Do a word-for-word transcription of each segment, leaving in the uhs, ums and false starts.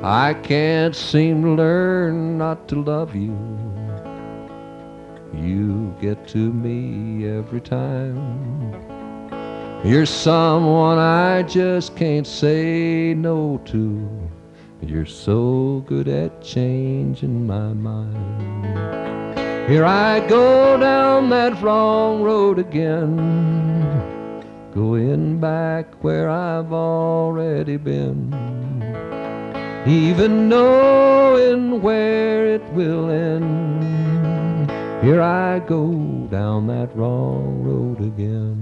I can't seem to learn not to love you. You get to me every time. You're someone I just can't say no to. You're so good at changing my mind. Here I go down that wrong road again, going back where I've already been, even knowing where it will end. Here I go down that wrong road again.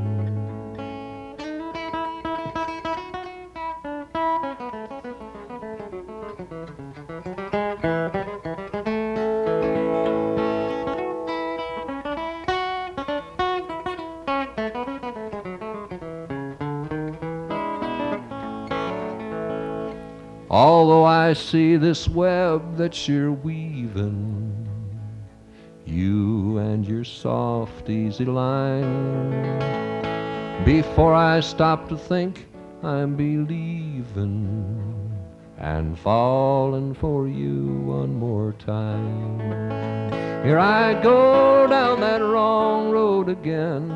Although I see this web that you're weaving, you and your soft, easy line, before I stop to think, I'm believing and falling for you one more time. Here I go down that wrong road again,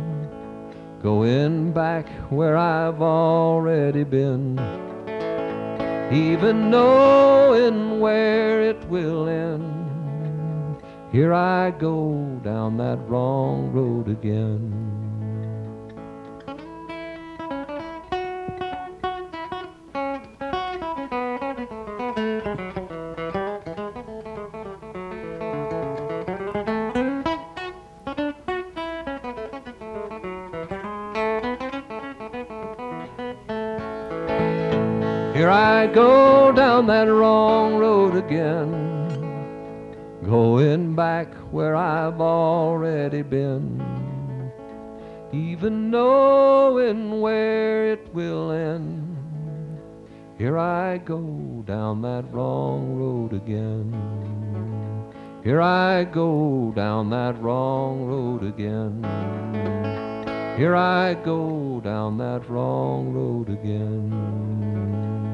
going back where I've already been, even knowing where it will end. Here I go down that wrong road again. Here I go down that wrong road again, going back where I've already been, even knowing where it will end. Here I go down that wrong road again. Here I go down that wrong road again. Here I go down that wrong road again.